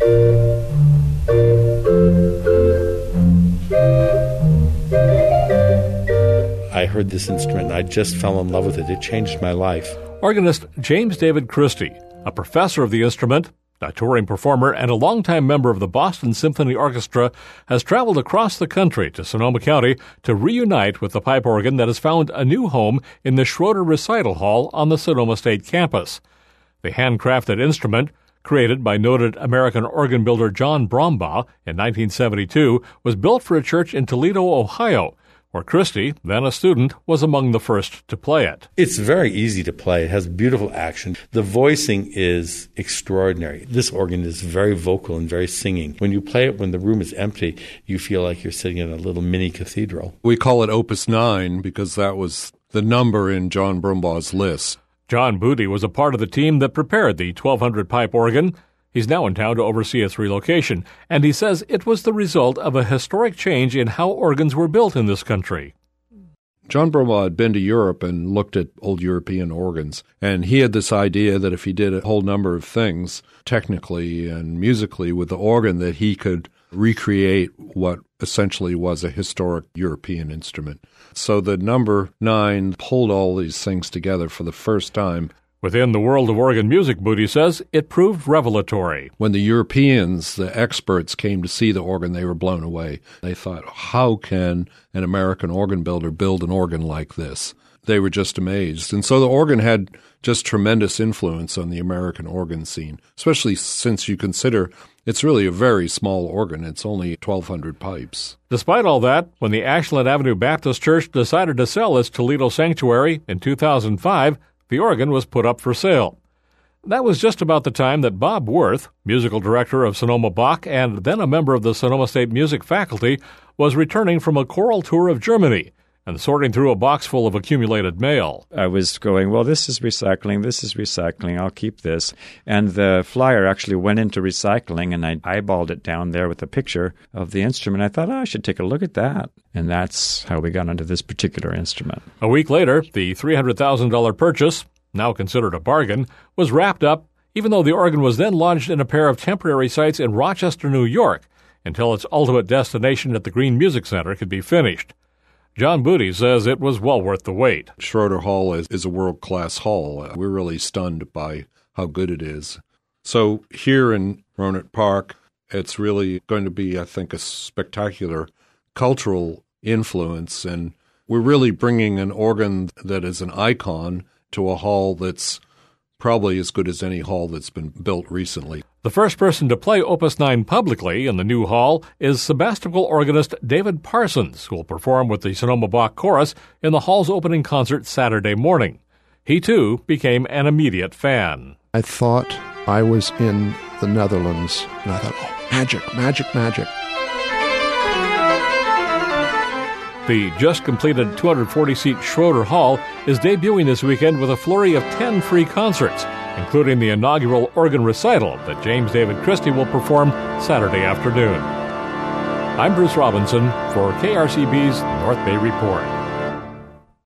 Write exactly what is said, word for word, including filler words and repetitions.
I heard this instrument and I just fell in love with it. It changed my life. Organist James David Christie, a professor of the instrument, a touring performer, and a longtime member of the Boston Symphony Orchestra, has traveled across the country to Sonoma County to reunite with the pipe organ that has found a new home in the Schroeder Recital Hall on the Sonoma State campus. The handcrafted instrument, created by noted American organ builder John Brombaugh in nineteen seventy-two, was built for a church in Toledo, Ohio, where Christie, then a student, was among the first to play it. It's very easy to play. It has beautiful action. The voicing is extraordinary. This organ is very vocal and very singing. When you play it when the room is empty, you feel like you're sitting in a little mini cathedral. We call it Opus nine because that was the number in John Brombaugh's list. John Booty was a part of the team that prepared the twelve hundred pipe organ. He's now in town to oversee its relocation, and he says it was the result of a historic change in how organs were built in this country. John Brombaugh had been to Europe and looked at old European organs, and he had this idea that if he did a whole number of things, technically and musically, with the organ, that he could recreate what essentially was a historic European instrument. So the number nine pulled all these things together for the first time. Within the world of organ music, Booty says, it proved revelatory. When the Europeans, the experts, came to see the organ, they were blown away. They thought, how can an American organ builder build an organ like this? They were just amazed. And so the organ had just tremendous influence on the American organ scene, especially since you consider it's really a very small organ. It's only twelve hundred pipes. Despite all that, when the Ashland Avenue Baptist Church decided to sell its Toledo sanctuary in two thousand five, the organ was put up for sale. That was just about the time that Bob Worth, musical director of Sonoma Bach and then a member of the Sonoma State Music faculty, was returning from a choral tour of Germany and sorting through a box full of accumulated mail. I was going, well, this is recycling, this is recycling, I'll keep this. And the flyer actually went into recycling, and I eyeballed it down there with a picture of the instrument. I thought, oh, I should take a look at that. And that's how we got into this particular instrument. A week later, the three hundred thousand dollars purchase, now considered a bargain, was wrapped up, even though the organ was then lodged in a pair of temporary sites in Rochester, New York, until its ultimate destination at the Green Music Center could be finished. John Booty says it was well worth the wait. Schroeder Hall is, is a world-class hall. We're really stunned by how good it is. So here in Rohnert Park, it's really going to be, I think, a spectacular cultural influence. And we're really bringing an organ that is an icon to a hall that's probably as good as any hall that's been built recently. The first person to play Opus nine publicly in the new hall is Sebastopol organist David Parsons, who will perform with the Sonoma Bach Chorus in the hall's opening concert Saturday morning. He, too, became an immediate fan. I thought I was in the Netherlands, and I thought, oh, magic, magic, magic. The just-completed two hundred forty seat Schroeder Hall is debuting this weekend with a flurry of ten free concerts, including the inaugural organ recital that James David Christie will perform Saturday afternoon. I'm Bruce Robinson for K R C B's North Bay Report.